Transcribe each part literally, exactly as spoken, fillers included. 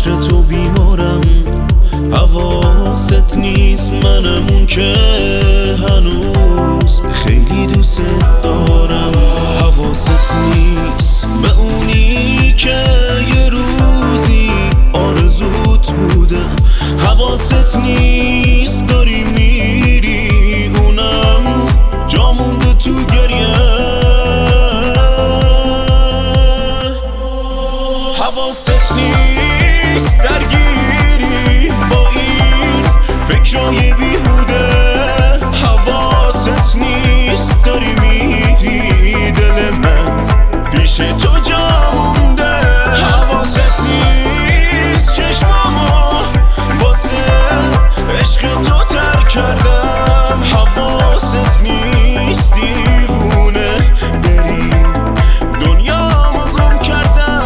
عشق تو بیمارم، حواست نیست منم اون که هنوز خیلی دوست دارم. حواست نیست به اونی که یه روزی آرزوت بوده، حواست نیست داری میری اونم جا مونده تو گریه. حواست نیست درگیری با این فکرای بیهوده، حواست نیست داری میری دل من پیش تو جا مونده. حواست نیست چشمامو واسه عشق تو تر کردم، حواست نیست دیوونه بری دنیامو گم کردم.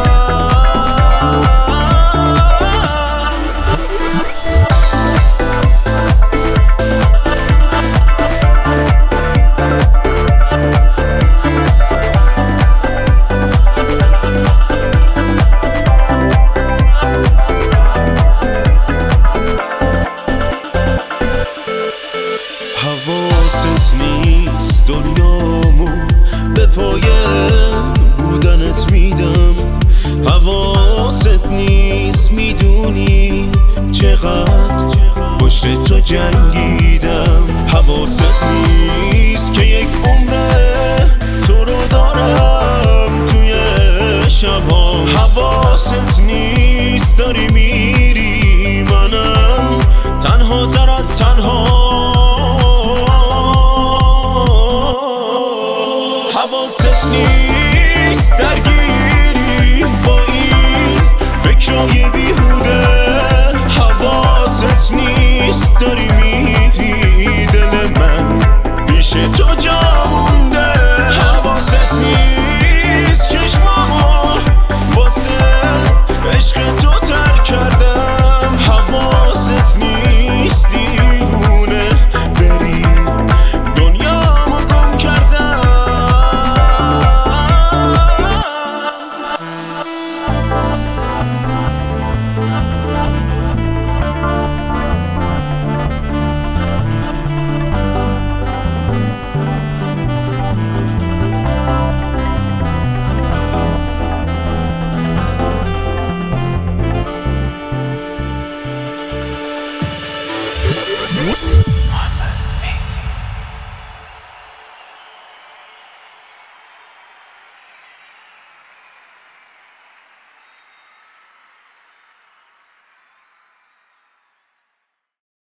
حواست نیست دنیامو به پای بودنت میدم، حواست نیست میدونی چقدر پشت تو جنگیدم. حواست نیست که یک عمره تو رو دارم توی شبها، حواست نیست داری میری منم تنها تر از تنها. حواست نیست درگیری با این فکرای بیهوده،